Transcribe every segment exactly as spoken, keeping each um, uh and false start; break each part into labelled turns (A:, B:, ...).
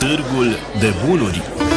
A: Târgul de bunuri.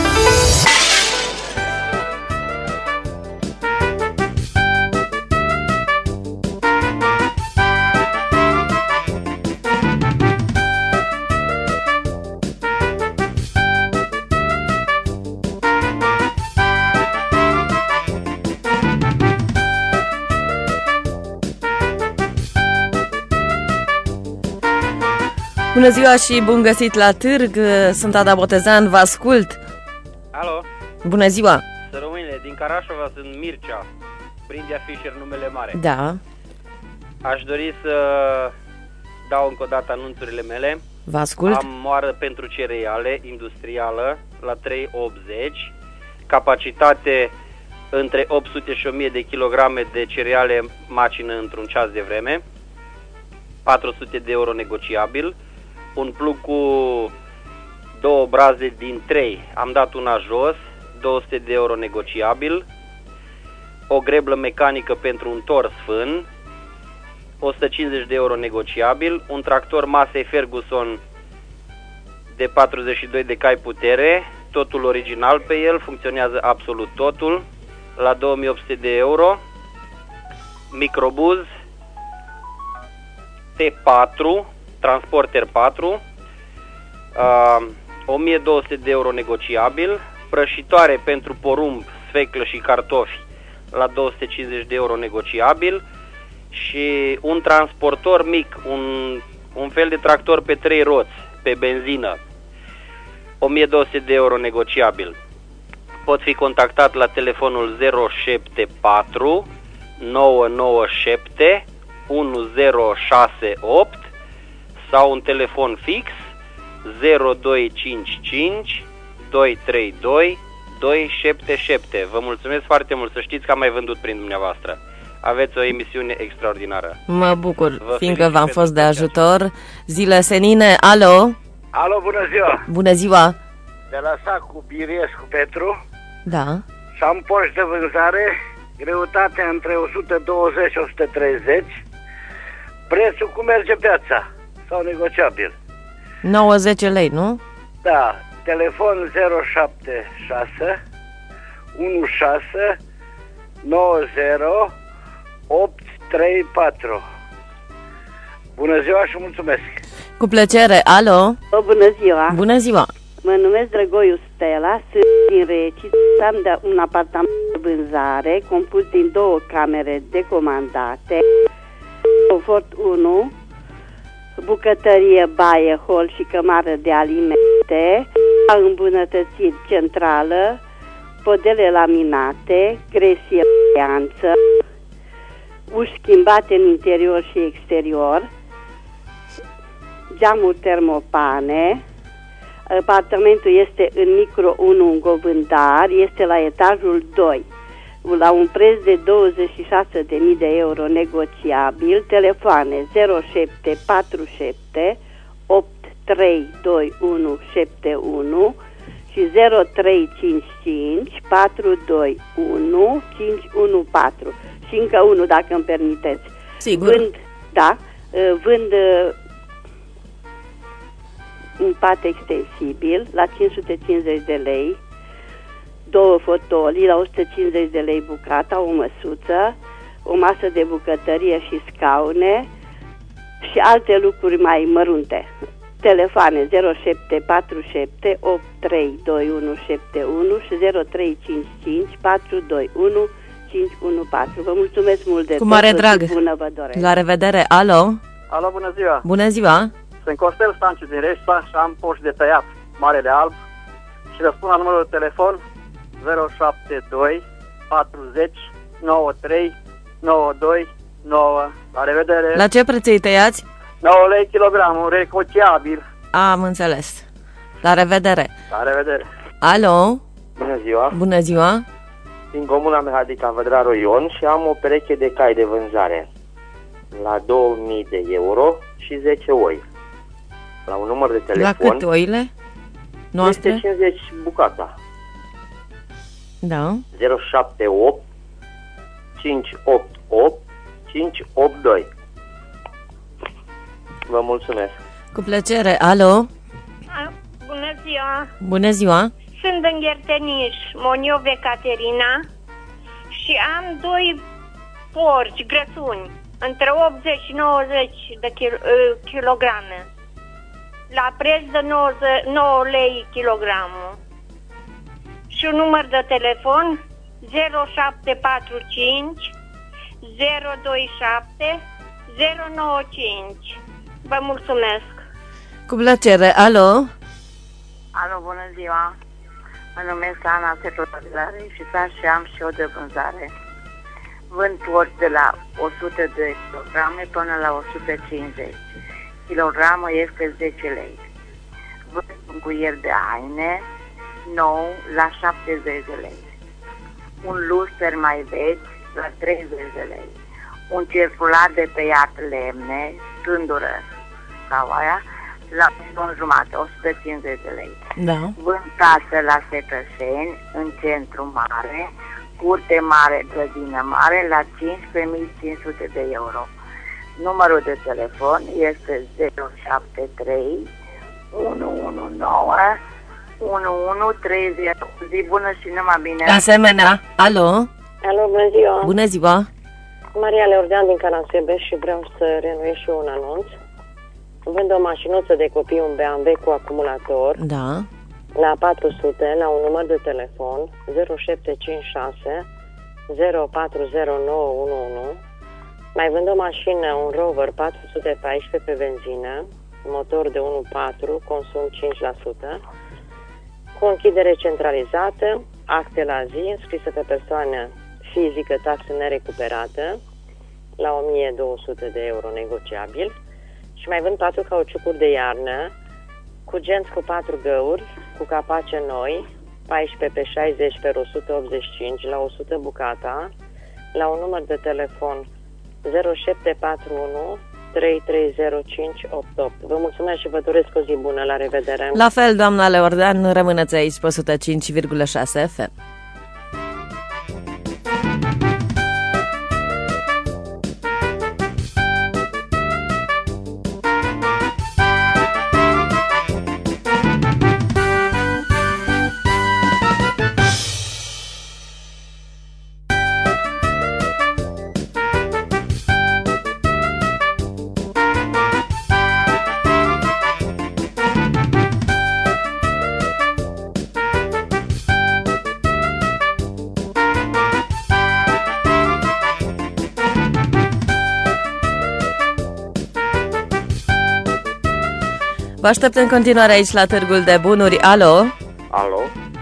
B: Bună ziua și bun găsit la târg, sunt Ada Botezan, vă ascult.
C: Alo?
B: Bună ziua.
C: Să rămâne, din Carașova sunt Mircea, Brindea Fischer, numele mare.
B: Da.
C: Aș dori să dau încă o dată anunțurile mele.
B: Vă ascult.
C: Am moară pentru cereale industrială la trei optzeci, capacitate între opt sute și o mie de kilograme de cereale macină într-un ceas de vreme, patru sute de euro negociabil, un plug cu două braze din trei, am dat una jos, două sute de euro negociabil, o greblă mecanică pentru un tors fân, o sută cincizeci de euro negociabil, un tractor Massey Ferguson de patruzeci și doi de cai putere, totul original pe el, funcționează absolut totul, la două mii opt sute de euro, microbuz T patru, Transporter patru, uh, o mie două sute de euro negociabil, prășitoare pentru porumb, sfeclă și cartofi la două sute cincizeci de euro negociabil și un transportor mic, un, un fel de tractor pe trei roți, pe benzină, o mie două sute de euro negociabil. Pot fi contactat la telefonul zero șapte patru nouă nouă șapte unu zero șase opt sau un telefon fix zero doi cinci cinci doi trei doi doi șapte șapte. Vă mulțumesc foarte mult, să știți că am mai vândut prin dumneavoastră. Aveți o emisiune extraordinară.
B: Mă bucur, Vă fiindcă v-am fost de ajutor. Zile senine, alo?
D: Alo, bună ziua!
B: Bună ziua!
D: De la Sacu, Birescu Petru.
B: Da.
D: Și am poști de vânzare, greutatea între o sută douăzeci și o sută treizeci. Prețul cum merge piața? Sau negociabil?
B: nouăzeci lei, nu?
D: Da, telefon zero șapte șase unu șase nouă zero opt trei patru. Bună ziua și mulțumesc!
B: Cu plăcere, alo?
E: O, bună ziua!
B: Bună ziua!
E: Mă numesc Drăgoiu Stella, sunt din Reci, am de un apartament de vânzare compus din două camere decomandate, confort unu, bucătărie, baie, hol și cămară de alimente, îmbunătățit centrală, podele laminate, gresie faianță, uși schimbate în interior și exterior, geamuri termopane. Apartamentul este în micro unu în Govândar, este la etajul doi, la un preț de douăzeci și șase de mii de euro negociabil. Telefoane zero șapte patru șapte opt trei doi unu șapte unu și zero trei cinci cinci patru doi unu cinci unu patru. Și încă unul, dacă îmi permiteți.
B: Sigur.
E: Vând, da, vând un pat extensibil la cinci sute cincizeci de lei, două fotolii la o sută cincizeci de lei bucata, o măsuță, o masă de bucătărie și scaune și alte lucruri mai mărunte. Telefoane zero șapte patru șapte opt trei doi unu șapte unu și zero trei cinci cinci patru doi unu cinci unu patru. Vă mulțumesc mult de tot.
B: Cu mare drag.
E: Bună vă doresc.
B: La revedere. Alo?
C: Alo, bună ziua!
B: Bună ziua!
C: Sunt Costel Stanciu din Reșpa și am poști de tăiat, Marele Alb, și răspund la numărul de telefon zero șapte doi patruzeci nouăzeci și trei nouăzeci și doi nouă. La revedere!
B: La ce preț îi tăiați?
C: nouă lei kilogramul, negociabil.
B: Am înțeles. La revedere!
C: La revedere!
B: Alo?
F: Bună ziua!
B: Bună ziua!
F: Din Comuna Mehadica Vădraru Ion și am o pereche de cai de vânzare la două mii de euro și zece oi. La un număr de telefon.
B: La câte oile noastre?
F: este cincizeci bucata.
B: Da.
F: zero șapte opt cinci opt opt cinci opt doi. Vă mulțumesc.
B: Cu plăcere. Alo?
A: Bună ziua!
B: Bună ziua!
A: Sunt în Gherteniș, Moniove Caterina, și am doi porci grăsuni, între optzeci și nouăzeci de kil- kilograme, la preț de nouă lei kilogramul. Și un număr de telefon zero șapte patru cinci zero doi șapte zero nouă cinci. Vă mulțumesc!
B: Cu plăcere, alo?
G: Alo, bună ziua! Mă numesc Ana Secretare și și am și o de vânzare. Vând porci de la o sută de kilograme până la o sută cincizeci. Kilogramul este zece lei. Vând unguier de haine nou la șaptezeci de lei. Un luster mai vechi la treizeci de lei. Un circular de tăiat lemne, tândură sau aia, la un jumate, o sută cincizeci de lei.
B: Da.
G: Vând casă la Setășeni, în centru mare, curte mare, grădină mare, la cincisprezece mii cinci sute de euro. Numărul de telefon este zero șapte trei unu unu nouă unu unu trei zero. Zi bună și numai bine!
B: Asemenea, alo?
H: Alo, bună ziua!
B: Bună ziua!
H: Maria Leordean din Calansebeș și vreau să renuiesc și eu un anunț. Vând o mașinuță de copii, un B M W cu acumulator,
B: Da.
H: la patru sute, la un număr de telefon zero șapte cinci șase zero patru zero nouă unu unu. Mai vând o mașină, un Rover patru sute paisprezece pe benzină, motor de unu virgulă patru, consum cinci la sută, cu închidere centralizată, acte la zi, înscrisă pe persoană fizică, taxă nerecuperată, la o mie două sute de euro negociabil. Și mai vând patru cauciucuri de iarnă, cu genți cu patru găuri, cu capace noi, paisprezece pe șaizeci pe o sută optzeci și cinci, la o sută bucata, la un număr de telefon zero șapte patru unu trei trei zero cinci opt opt. Vă mulțumesc și vă doresc o zi bună, la revedere!
B: La fel, doamna Leordan, rămâneți aici pe o sută cinci virgulă șase F M. Vă aștept în continuare aici la Târgul de Bunuri. Alo?
I: Alo?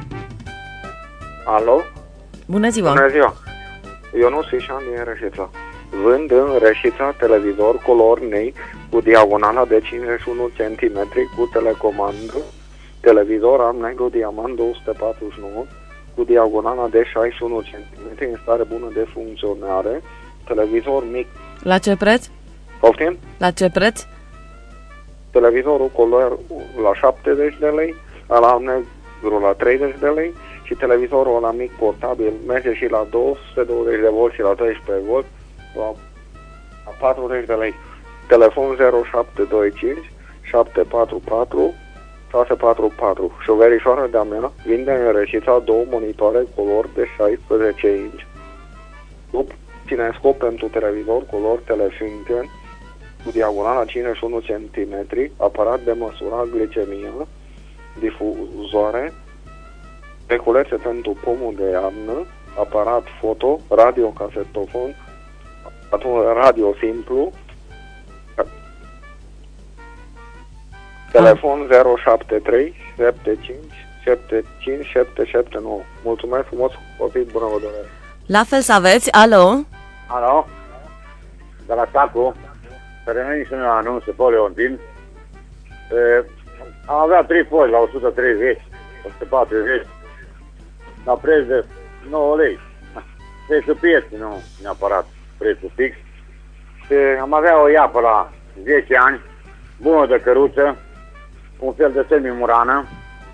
I: Alo?
B: Bună ziua!
I: Bună ziua! Eu nu sunt Ișan din Reșița. Vând în Reșița televizor color nei cu diagonala de cincizeci și unu centimetri cu telecomandă, televizor am negru diamant două sute patruzeci și nouă cu diagonala de șaizeci și unu centimetri în stare bună de funcționare, televizor mic.
B: La ce preț?
I: Poftim?
B: La ce preț?
I: Televizorul color la șaptezeci de lei, ăla negru la treizeci de lei și televizorul ăla mic portabil merge și la două sute douăzeci de volți și la treisprezece volți la, la patruzeci de lei. Telefon zero șapte doi cinci șapte patru patru șase patru patru. Și o verișoară de-a mea vinde în Reșița două monitoare color de șaisprezece inci, cinescop pentru televizor color Telefunken cu diagonala cincizeci și unu centimetri, aparat de măsurat glicemia, difuzoare, reculețe pentru pomul de iarnă, aparat foto, radio-casetofon, radio simplu, telefon zero șapte trei șapte cinci șapte cinci șapte șapte nouă. Mulțumesc frumos, copii, bună vă doresc!
B: La fel să aveți, alo?
J: Alo? De la Sacu, să revenim și un anunț pe Leontin. Am avea trei foi la o sută treizeci, o sută patruzeci, la preț de nouă lei. Prețul pieții, nu neapărat prețul fix. Și am avea o iapă la zece ani, bună de căruță, un fel de semi-murană,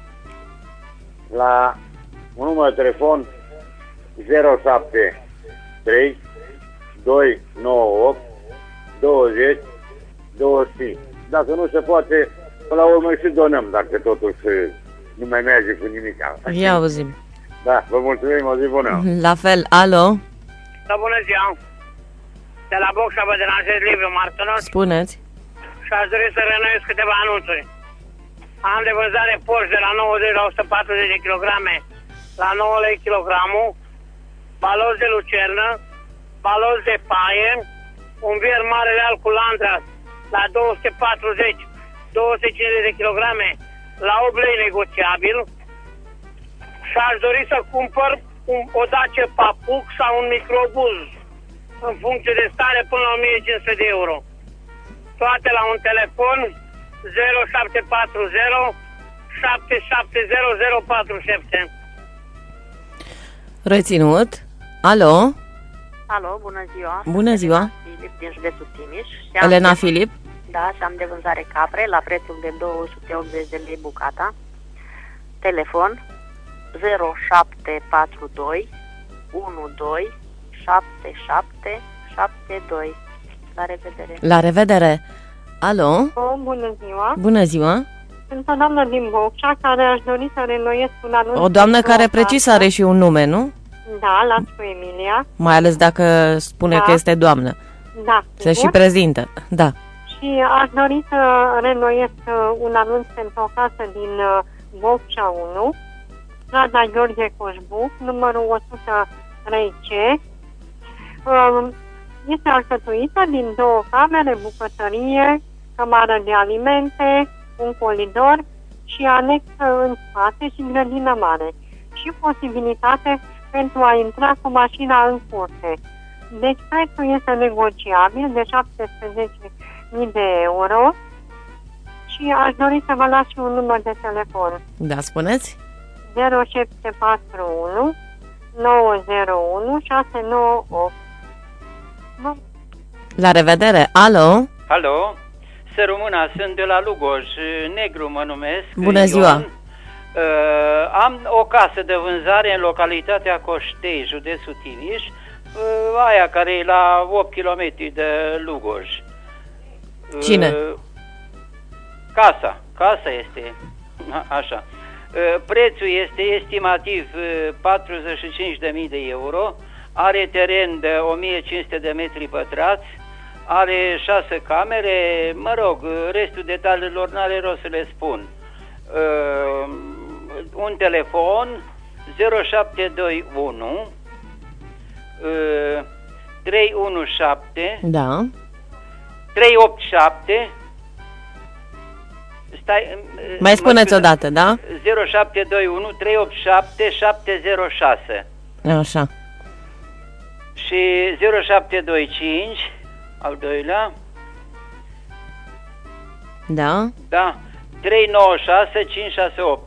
J: la un număr de telefon zero șapte trei doi nouă opt douăzeci douăzeci. Dacă nu se poate, Până la urmă și donăm, dacă totuși nu mai merge cu nimic.
B: Ia auzim.
J: Da, vă mulțumim, o zi bună.
B: La fel, alo?
K: Da, bună ziua. De la Boxa vă deranjez, Liviu Martănos.
B: Spuneți.
K: Și aș dori să reînnoiesc câteva anunțuri. Am de vânzare Porsche de la nouăzeci la o sută patruzeci de kilograme la nouă lei kilogramul, balozi de lucernă, balozi de paie, un bier mare real cu landra la două sute patruzeci - două sute cincizeci de kilograme la opt lei negociabil și aș dori să cumpăr un, o Dacia Papuc sau un microbuz în funcție de stare până la o mie cinci sute de euro. Toate la un telefon zero șapte patru zero șapte șapte zero zero patru șapte.
B: Reținut. Alo?
G: Alo, bună ziua.
B: Bună ziua.
G: Filip din județul Timiș.
B: Elena
G: de...
B: Filip.
G: Da, și am de vânzare capre la prețul de două sute optzeci de lei bucata. Telefon zero șapte patru doi unu doi șapte șapte șapte doi. La revedere.
B: La revedere. Alo?
A: Oh, bună ziua.
B: Bună ziua.
A: Sunt o doamnă din Bocșa care aș dori să reînnoiesc un anunț.
B: O doamnă care precis are și un nume, nu?
A: Da, Lascu Emilia.
B: Mai ales dacă spune
A: da.
B: că este doamnă.
A: Da,
B: se și prezintă, da.
A: Și aș dori să reînnoiesc un anunț pentru o casă din Bocșa unu, strada Gheorghe Coșbuc, numărul o sută trei C. Este alcătuită din două camere, bucătărie, camară de alimente, un coridor și anexă în spate și grădină mare. Și posibilitate pentru a intra cu mașina în curte. Deci prețul este negociabil de șaptesprezece mii de euro și aș dori să vă las și un număr de telefon.
B: Da, spuneți?
A: zero șapte patru unu nouă zero unu șase nouă opt.
B: La revedere. Alo?
L: Alo? Să rămână, sunt de la Lugoj, Negru mă numesc.
B: Bună ziua!
L: Ion. Uh, am o casă de vânzare în localitatea Coștei, județul Timiș, uh, aia care e la opt kilometri de Lugoj. Uh,
B: Cine?
L: Casa, casa este, a, așa. Uh, prețul este estimativ uh, patruzeci și cinci de mii de euro, are teren de o mie cinci sute de metri pătrați, are șase camere, mă rog, restul detaliilor n-are rost să le spun. Uh, un telefon zero șapte doi unu uh, trei unu șapte
B: da.
L: trei opt șapte. Stai, uh,
B: mai spuneți odată, da?
L: zero șapte doi unu trei opt șapte șapte zero șase.
B: Așa.
L: Și zero șapte doi cinci al doilea.
B: Da.
L: Da. trei nouă șase cinci șase opt.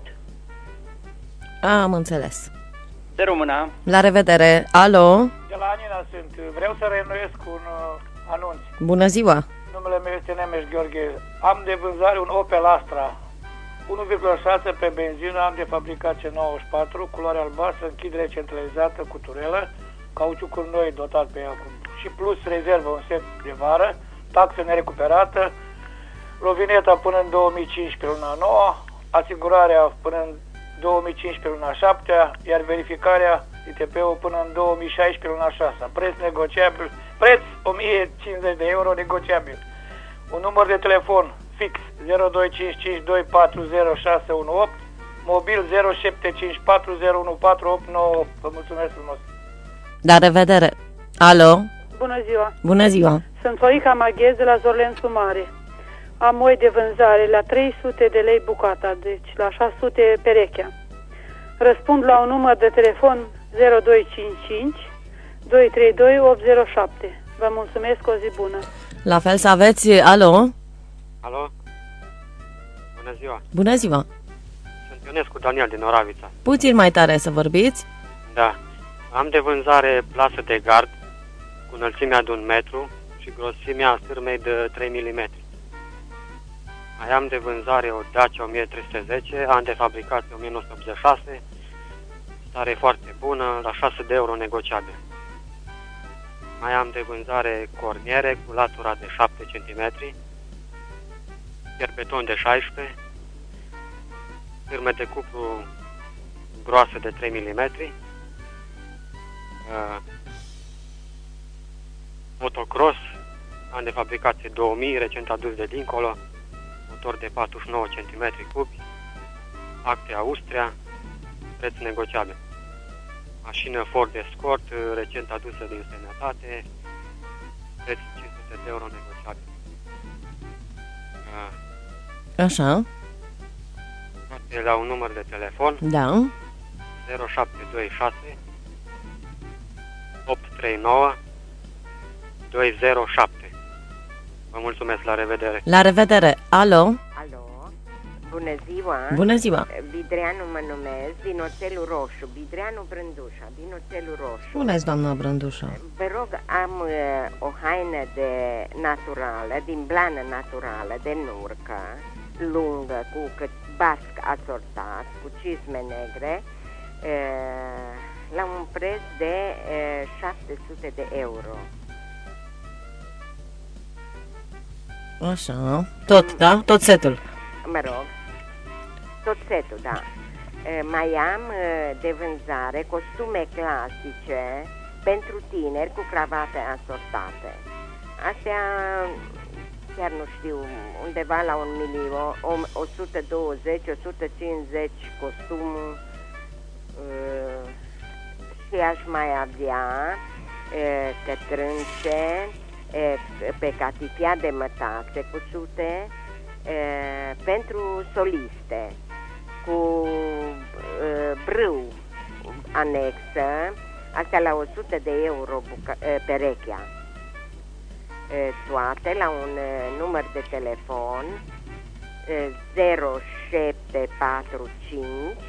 B: Am înțeles.
L: De Româna.
B: La revedere. Alo?
M: De la Anina sunt. Vreau să reînnoiesc un uh, anunț.
B: Bună ziua.
M: Numele meu este Nemes Gheorghe. Am de vânzare un Opel Astra unu virgulă șase pe benzină, am de fabricație nouăzeci și patru, culoare albastră, închidere centralizată cu turelă, cauciucuri noi dotat pe ea și plus rezervă un set de vară, taxă nerecuperată, rovineta până în două mii cincisprezece luna nouă, asigurarea până în două mii cincisprezece luna șapte, iar verificarea I T P-ul până în două mii șaisprezece luna șase. Preț negociabil, preț o mie cincizeci de euro negociabil. Un număr de telefon fix zero doi cinci cinci doi patru zero șase unu opt, mobil zero șapte cinci patru zero unu patru opt nouă opt. Vă mulțumesc frumos.
B: La revedere. Alo?
N: Bună ziua.
B: Bună ziua.
N: Sunt Florica Maghez de la Zorlențu Mare. Am oi de vânzare la trei sute de lei bucata, deci la șase sute perechea. Răspund la un număr de telefon zero doi cinci cinci doi trei doi opt zero șapte. Vă mulțumesc, o zi bună.
B: La fel să aveți. Alo?
O: Alo? Bună ziua.
B: Bună ziua.
O: Sunt Ionescu Daniel din Oravița.
B: Puțin mai tare să vorbiți.
O: Da. Am de vânzare plasă de gard cu înălțimea de un metru și grosimea sârmei de trei milimetri. Mai am de vânzare o Dacia o mie trei sute zece, an de fabricație o mie nouă sute optzeci și șase, stare foarte bună, la șase de euro negociabil. Mai am de vânzare corniere cu latura de șapte centimetri Ierbeton de șaisprezece, sârme de cupru groasă de trei milimetri, uh, motocross, an de fabricație două mii, recent adus de dincolo, motor de patruzeci și nouă centimetri cubi, acte Austria, preț negociabil. Mașină Ford Escort, recent adusă din străinătate, preț cinci sute de euro negociabil.
B: Așa.
O: De la un număr de telefon.
B: Da.
O: zero șapte doi șase opt trei nouă doi zero șapte. Vă mulțumesc, la revedere.
B: La revedere. Alo.
P: Alo. Bună ziua.
B: Bună ziua.
P: Bidreanu mă numesc, din Oțelul Roșu. Bidreanu Brândușa, din Oțelul Roșu.
B: Bună, doamna Brândușa.
P: Vă rog, am uh, o haină de naturală, din blană naturală, de nurcă, lungă, cu cât basc asortat, cu cizme negre, uh, la un preț de uh, șapte sute de euro.
B: Așa. Tot, da? Tot setul.
P: Mă rog. Tot setul, da. Mai am de vânzare costume clasice pentru tineri cu cravate asortate. Astea, chiar nu știu, undeva la un milion, o sută douăzeci, o sută cincizeci costumul și aș mai avea cătrânce pe catifia de mătase cusute pentru soliste, cu uh, brâu anexă, astea la o sută de euro buca- uh, perechea. Uh, toate la un uh, număr de telefon uh, zero șapte patru cinci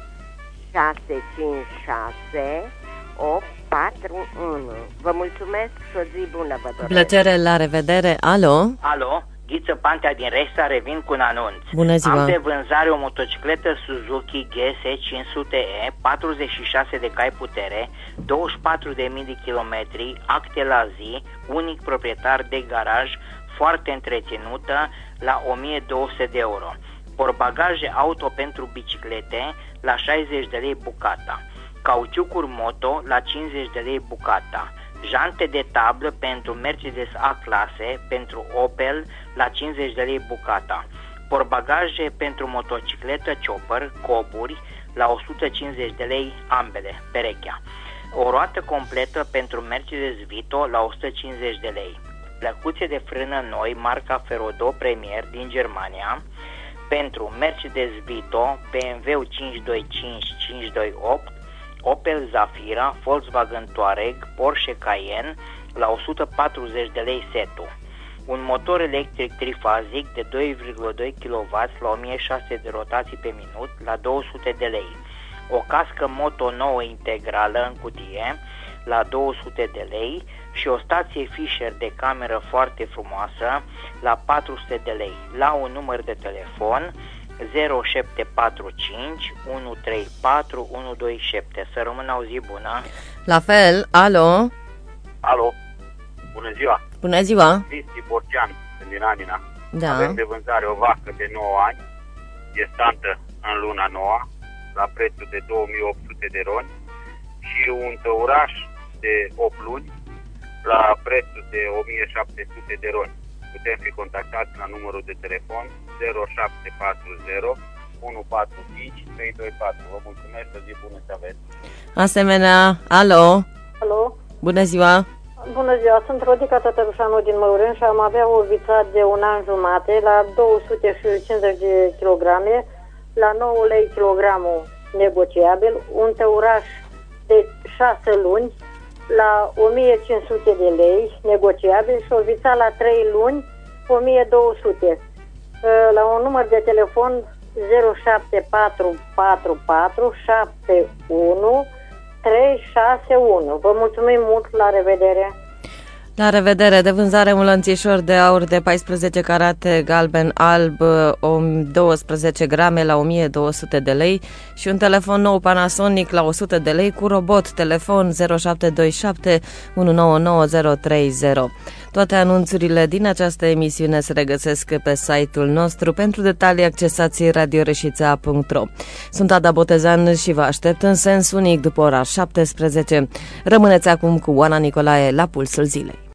P: șase cinci șase opt patru unu. Vă mulțumesc și o zi bună vă doresc.
B: Plăcere, la revedere. Alo.
Q: Alo. Ghiță Pantea din Resta, revin cu un anunț.
B: Bună ziua.
Q: Am de vânzare o motocicletă Suzuki G S cinci sute E, patruzeci și șase de cai putere, douăzeci și patru de mii de kilometri, acte la zi, unic proprietar de garaj, foarte întreținută, la o mie două sute de euro. Porbagaje auto pentru biciclete, la șaizeci de lei bucata. Cauciucuri moto, la cincizeci de lei bucata. Jante de tablă pentru Mercedes A-clase, pentru Opel, la cincizeci de lei bucata. Porbagaje pentru motocicletă Chopper, coburi, la o sută cincizeci de lei ambele, perechea. O roată completă pentru Mercedes Vito, la o sută cincizeci de lei. Plăcuțe de frână noi, marca Ferodo Premier din Germania, pentru Mercedes Vito, B M W cinci doi cinci cinci doi opt, Opel Zafira, Volkswagen Touareg, Porsche Cayenne, la o sută patruzeci de lei setul. Un motor electric trifazic de doi virgulă doi kilowați la o mie șase sute de rotații pe minut, la două sute de lei. O cască moto nouă integrală în cutie, la două sute de lei și o stație Fisher de cameră foarte frumoasă, la patru sute de lei. La un număr de telefon zero șapte patru cinci unu trei patru unu doi șapte. Să rămână o zi bună.
B: La fel, alo.
J: Alo, bună ziua.
B: Bună ziua.
J: Cristi Borcean, din Anina.
B: Da.
J: Avem de vânzare o vacă de nouă ani, gestantă în luna nouă, la prețul de două mii opt sute de roni, și un tăuraș de opt luni la prețul de o mie șapte sute de roni. Putem fi contactați la numărul de telefon zero șapte patru zero unu patru cinci trei doi patru. Vă mulțumesc, o zi bună să aveți.
B: Asemenea, alo.
R: Alo.
B: Bună ziua.
R: Bună ziua, sunt Rodica Tătărușanu din Măuren și am avea o vița de un an jumate la două sute cincizeci de kilograme, la nouă lei kilogramul negociabil, un tăuraș de șase luni la o mie cinci sute de lei negociabil și o vița la trei luni o mie două sute. La un număr de telefon zero șapte patru patru patru șapte unu trei șase unu. Vă mulțumim mult, la revedere.
B: La revedere! De vânzare un lănțișor de aur de paisprezece carate galben-alb, douăsprezece grame la o mie două sute de lei și un telefon nou Panasonic la o sută de lei cu robot, telefon zero șapte doi șapte unu nouă nouă zero trei zero. Toate anunțurile din această emisiune se regăsesc pe site-ul nostru. Pentru detalii accesați radio reșița punct ro. Sunt Ada Botezan și vă aștept în sens unic după ora șaptesprezece. Rămâneți acum cu Oana Nicolae la Pulsul Zilei.